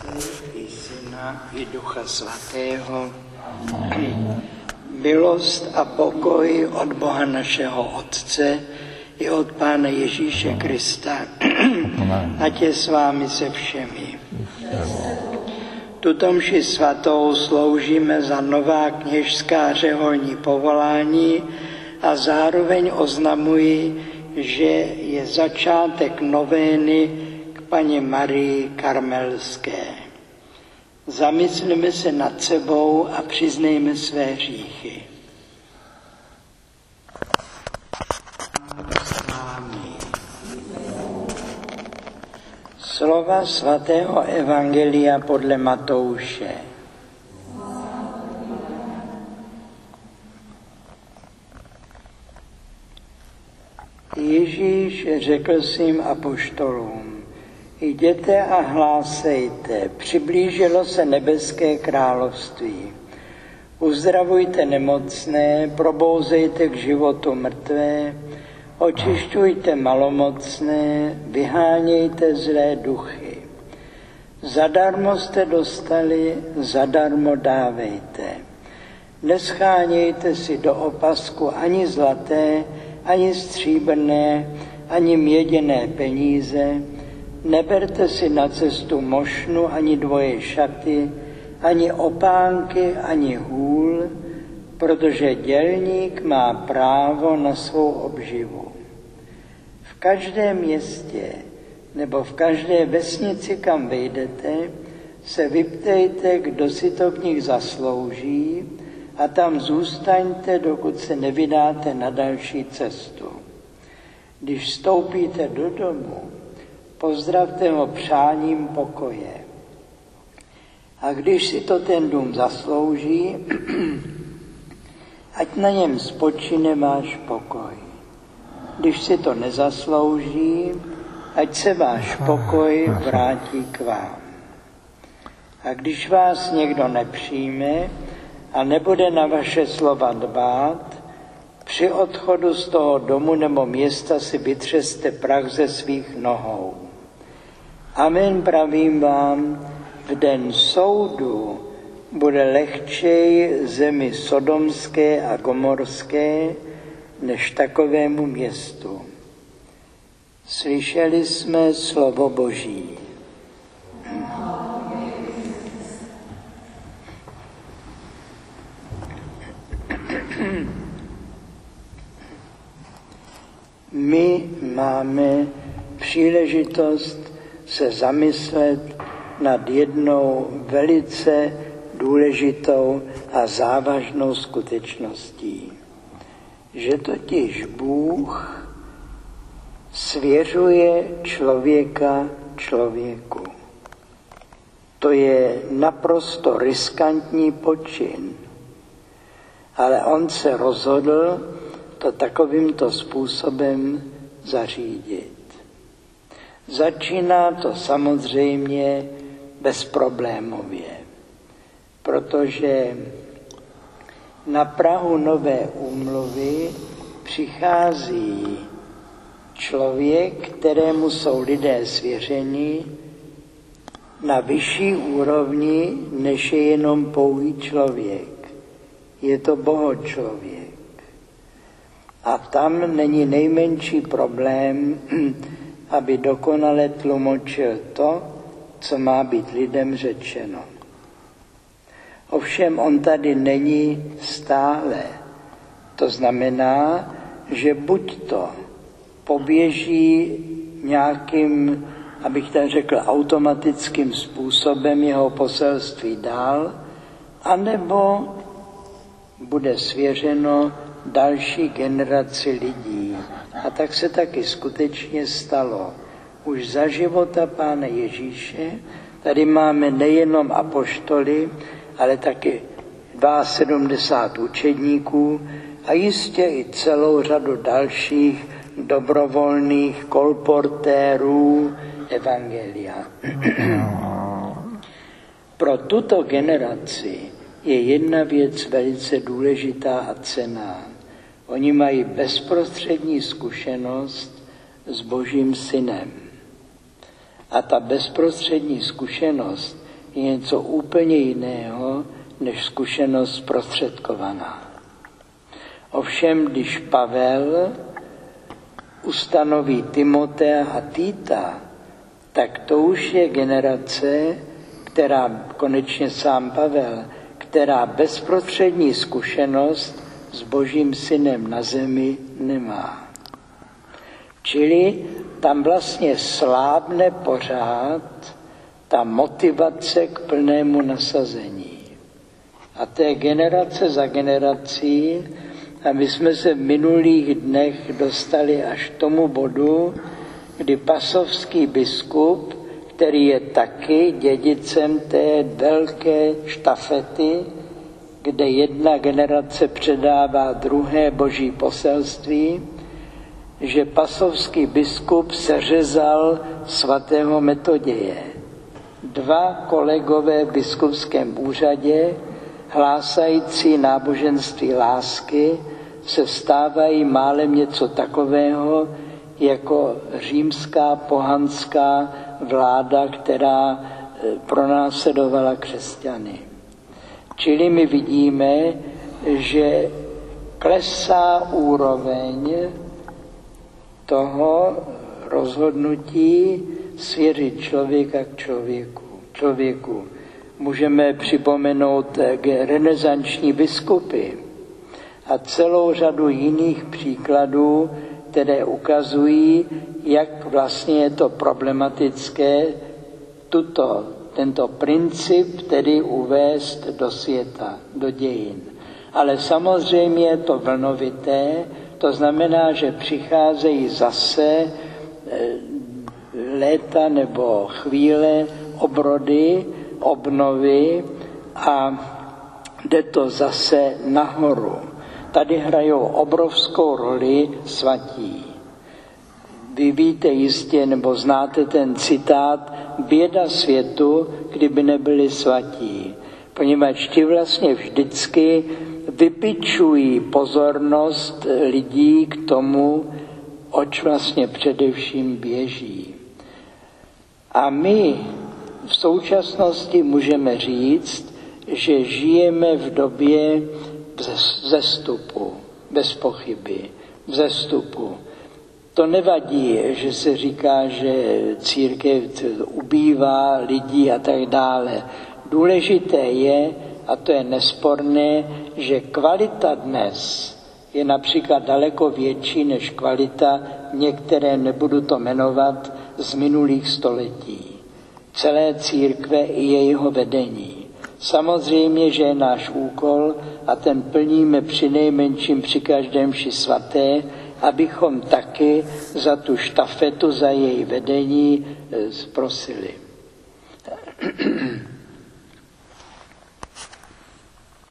i Syna, i Ducha Svatého, milost a pokoj od Boha našeho Otce i od Pána Ježíše Krista, ať je s vámi se všemi. Tuto mši svatou sloužíme za nová kněžská řeholní povolání a zároveň oznamuji, že je začátek novény k paně Marii Karmelské. Zamysleme se nad sebou a přiznejme své hříchy. Slova svatého evangelia podle Matouše. Ježíš řekl svým apoštolům: jděte a hlásejte, přiblížilo se nebeské království. Uzdravujte nemocné, probouzejte k životu mrtvé, očišťujte malomocné, vyhánějte zlé duchy. Zadarmo jste dostali, zadarmo dávejte. Neschánějte si do opasku ani zlaté, ani stříbrné, ani měděné peníze, neberte si na cestu mošnu, ani dvoje šaty, ani opánky, ani hůl, protože dělník má právo na svou obživu. V každém městě nebo v každé vesnici, kam vejdete, se vyptejte, kdo si to v nich zaslouží, a tam zůstaňte, dokud se nevydáte na další cestu. Když vstoupíte do domu, pozdravte ho přáním pokoje. A když si to ten dům zaslouží, ať na něm spočine váš pokoj. Když si to nezaslouží, ať se váš pokoj vrátí k vám. A když vás někdo nepřijme a nebude na vaše slova dbát, při odchodu z toho domu nebo města si vytřeste prach ze svých nohou. Amen, pravím vám, v den soudu bude lehčej zemi sodomské a gomorské než takovému městu. Slyšeli jsme slovo Boží. My máme příležitost se zamyslet nad jednou velice důležitou a závažnou skutečností, že totiž Bůh svěřuje člověka člověku. To je naprosto riskantní počin, ale on se rozhodl to takovýmto způsobem zařídit. Začíná to samozřejmě bezproblémově, protože na prahu nové úmluvy přichází člověk, kterému jsou lidé svěřeni na vyšší úrovni, než je jenom pouhý člověk. Je to bohočlověk. A tam není nejmenší problém, aby dokonale tlumočil to, co má být lidem řečeno. Ovšem on tady není stále. To znamená, že buď to poběží nějakým, abych tak řekl, automatickým způsobem jeho poselství dál, anebo bude svěřeno další generaci lidí. A tak se taky skutečně stalo. Už za života Pána Ježíše tady máme nejenom apoštoly, ale taky 72 učedníků a jistě i celou řadu dalších dobrovolných kolportérů evangelia. Pro tuto generaci je jedna věc velice důležitá a cenná. Oni mají bezprostřední zkušenost s Božím synem. A ta bezprostřední zkušenost je něco úplně jiného, než zkušenost zprostředkovaná. Ovšem, když Pavel ustanoví Timotea a Týta, tak to už je generace, která, konečně sám Pavel, která bezprostřední zkušenost s Božím synem na zemi nemá. Čili tam vlastně slábne pořád ta motivace k plnému nasazení. A to je generace za generací a my jsme se v minulých dnech dostali až k tomu bodu, kdy pasovský biskup, který je taky dědicem té velké štafety, kde jedna generace předává druhé Boží poselství, že pasovský biskup seřezal svatého Metoděje. 2 kolegové v biskupském úřadě, hlásající náboženství lásky, se stávají málem něco takového, jako římská pohanská vláda, která pronásledovala křesťany. Čili my vidíme, že klesá úroveň toho rozhodnutí svěřit člověka k člověku. Můžeme připomenout renesanční biskupy a celou řadu jiných příkladů, které ukazují, jak vlastně je to problematické tento princip tedy uvést do světa, do dějin. Ale samozřejmě je to vlnovité, to znamená, že přicházejí zase léta nebo chvíle, obrody, obnovy a jde to zase nahoru. Tady hrajou obrovskou roli svatí. Vy víte jistě, nebo znáte ten citát, běda světu, kdyby nebyli svatí. Poněvadž ti vlastně vždycky vypičují pozornost lidí k tomu, oč vlastně především běží. A my v současnosti můžeme říct, že žijeme v době vzestupu, bez pochyby, vzestupu. To nevadí, že se říká, že církev ubývá lidí a tak dále. Důležité je, a to je nesporné, že kvalita dnes je například daleko větší než kvalita některé, nebudu to jmenovat, z minulých století. Celé církve i jejího vedení. Samozřejmě, že je náš úkol a ten plníme přinejmenším při každém mši svaté, abychom taky za tu štafetu, za její vedení prosili.